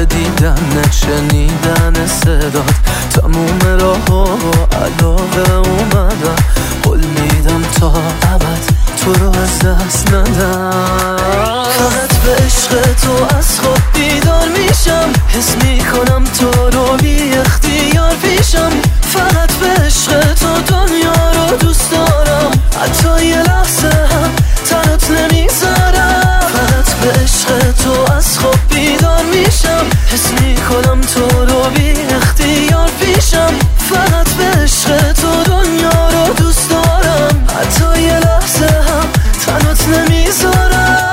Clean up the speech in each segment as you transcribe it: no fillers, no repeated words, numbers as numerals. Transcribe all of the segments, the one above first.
دیدن شنیدن صدات تموم راه ها علاقه اومدم قول میدم تا ابد تو رو از دست ندم فقط به عشق تو از خواب بیدار میشم حس میکنم تو رو بی اختیار پیشم فقط به عشق تو دنیا رو دوست دارم حتی یه لحظه هم تنت نمیذارم فقط به عشق تو از خواب بیدار میشم حس میکنم تو رو بی اختیار پیشم فقط به عشق تو دنیا رو دوست دارم حتی یه لحظه هم تنت نمیذارم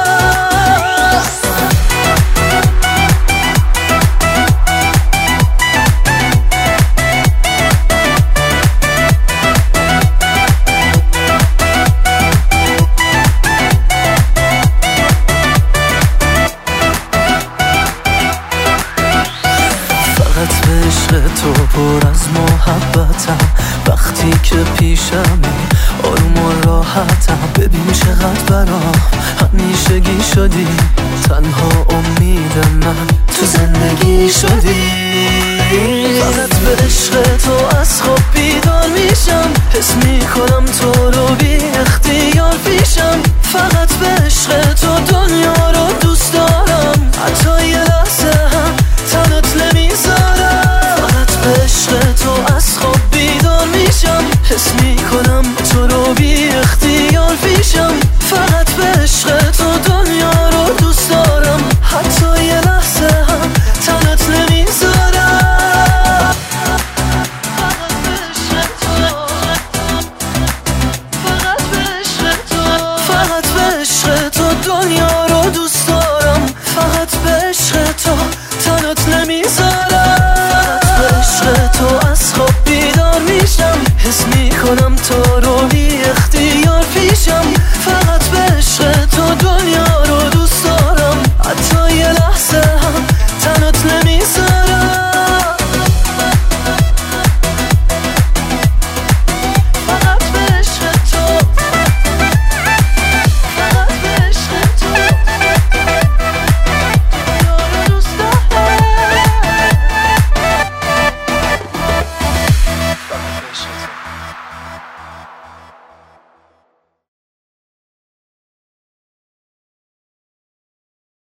تو پر از محبتم وقتی که پیشمی آروم و راحتم ببین چقدر برام همیشگی شدی تنها امید من تو زندگی شدی فقط به عشق تو از خواب بیدار میشم حس میکنم تو رو بی اختیار پیشم فقط به عشق تو دنیا رو دوست دارم حتی یه لحظه هم تنت نمیذارم به عشق تو از خواب بیدار میشم حس